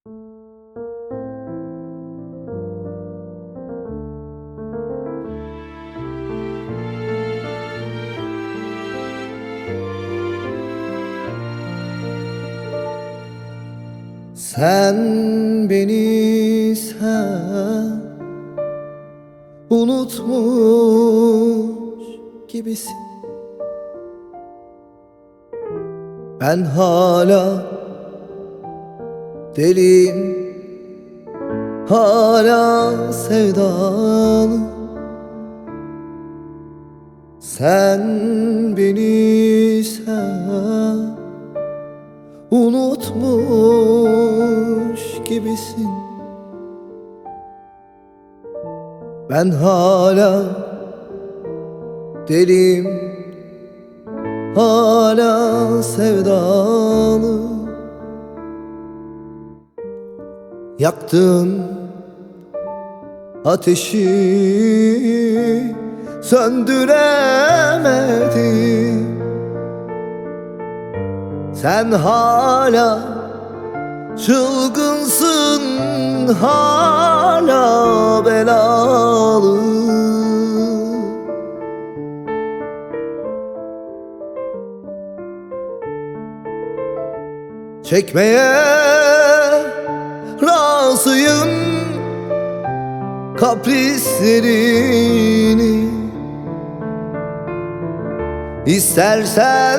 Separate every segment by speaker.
Speaker 1: Sen beni unutmuş gibisin. Ben hala deliyim, hala sevdalı. Sen beni unutmuş gibisin. Ben hala deliyim, hala sevdalı. Yaktığın ateşi söndüremedim. Sen hala çılgınsın, hala belalı. Çekmeye razıyım kaprislerini. İstersen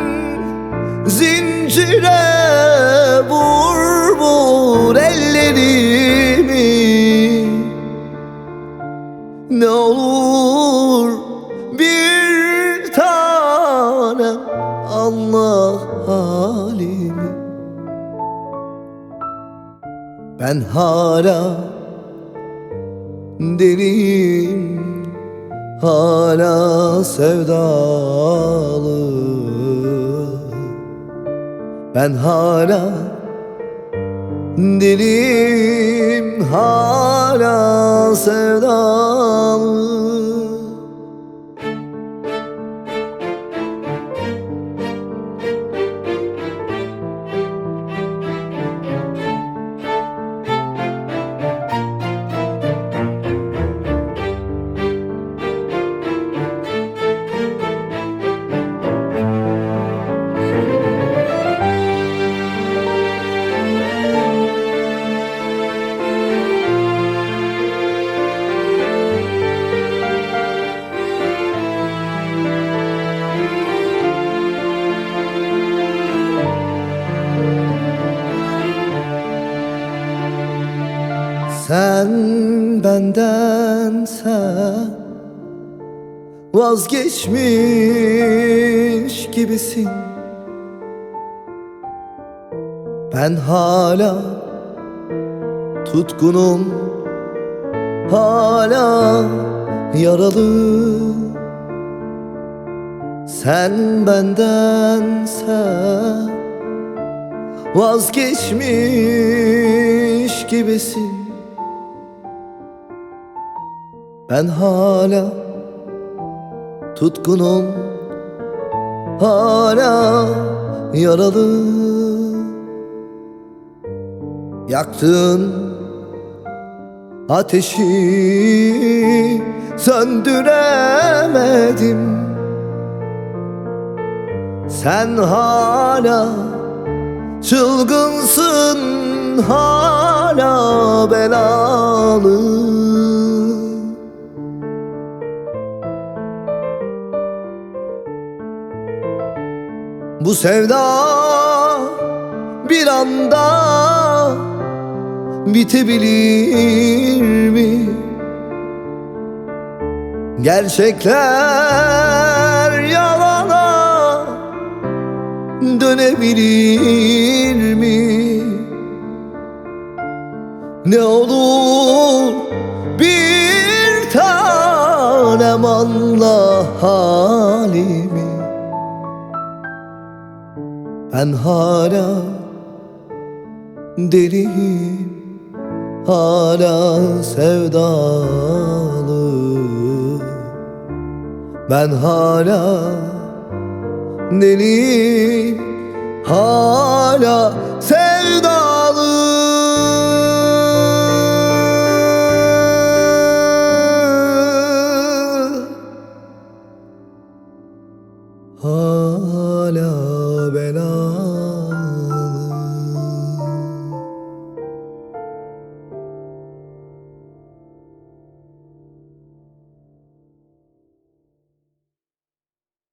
Speaker 1: zincire vur ellerimi. Ne olur bir tanem anla halimi. Ben hala deliyim, hala sevdalı. Ben hala deliyim, hala sevdalı. Sen bendense vazgeçmiş gibisin. Ben hala tutkunum, hala yaralı. Sen bendense vazgeçmiş gibisin. Ben hala tutkunum, hala yaralı. Yaktığın ateşi söndüremedim. Sen hala çılgınsın, hala belalı. Bu sevda bir anda bitebilir mi? Gerçekler yalana dönebilir mi? Ne olur bir tanem anla halimi. Ben hala deliyim, hala sevdalı. Ben hala deliyim, hala sevdalı. hala ben